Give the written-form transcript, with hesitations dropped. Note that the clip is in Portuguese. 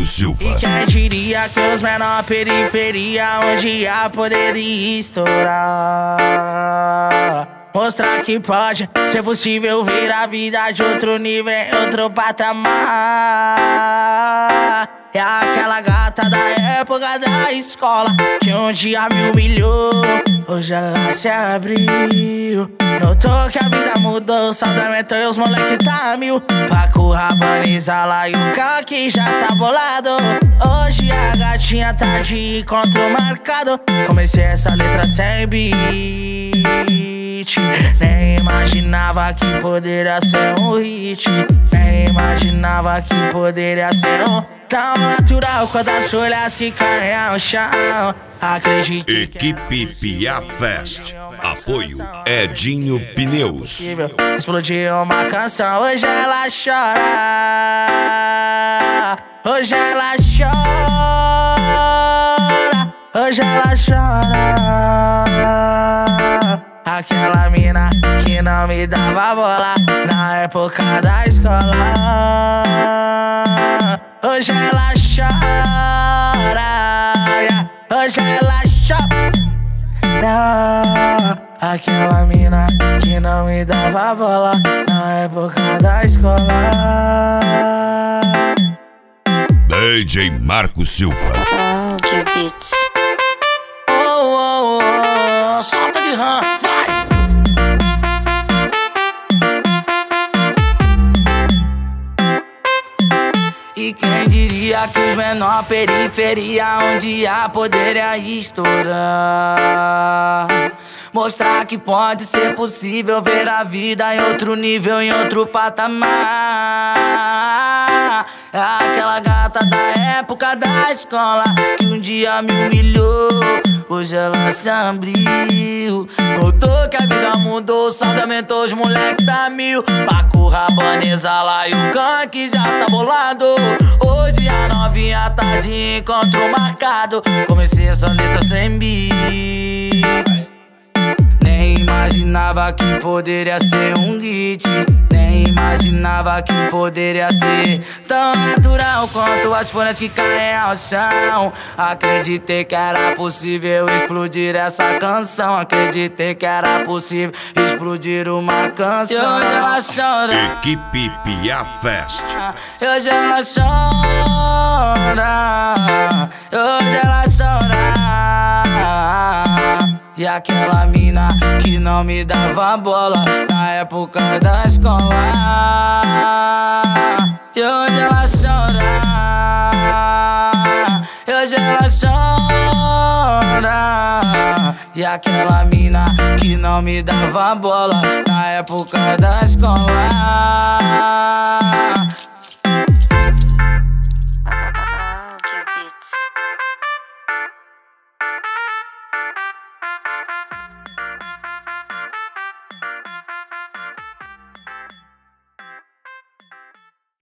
Marco Silva. E quem diria que os menor periferia um dia poderia estourar. Mostrar que pode ser possível ver a vida de outro nível, em outro patamar. É aquela gata da época da escola que um dia me humilhou, hoje ela se abriu. Notou que a vida mudou, saudável e os moleque tá mil. Paco, Rabaneza, lá e o Kaki já tá bolado. Hoje a gatinha tá de encontro marcado. Comecei essa letra sem beat, nem imaginava que poderia ser um hit. Nem imaginava que poderia ser tão natural quanto as folhas que caem ao chão. Acredito. Equipe Pia Fest. Apoio Edinho Pneus. Explodiu uma canção, hoje ela chora. Hoje ela chora. Hoje ela chora. Aquela mina que não me dava bola na época da escola, hoje ela chora. Hoje ela chora. Aquela mina que não me dava bola na época da escola. DJ Marco Silva. De beats. Solta de rã, vai! E quem diria que os menor periferia um dia poderia estourar. Mostrar que pode ser possível ver a vida em outro nível, em outro patamar. É aquela gata da época da escola que um dia me humilhou, hoje ela se abriu. Notou que a vida mudou, saudável os moleque tá mil. Paco, Rabaneza, lá e o Kaki já tá bolado. Hoje a novinha tá de encontro marcado. Comecei essa letra sem beat, nem imaginava que poderia ser um hit. Nem imaginava que poderia ser tão natural quanto as folhas que caem ao chão. Acreditei que era possível explodir essa canção. Acreditei que era possível explodir uma canção. E hoje ela chora. Equipe Pia Fest. E hoje ela chora. E hoje ela chora. E aquela mina que não me dava bola na época da escola, e hoje ela chora. E hoje ela chora. E aquela mina que não me dava bola na época da escola.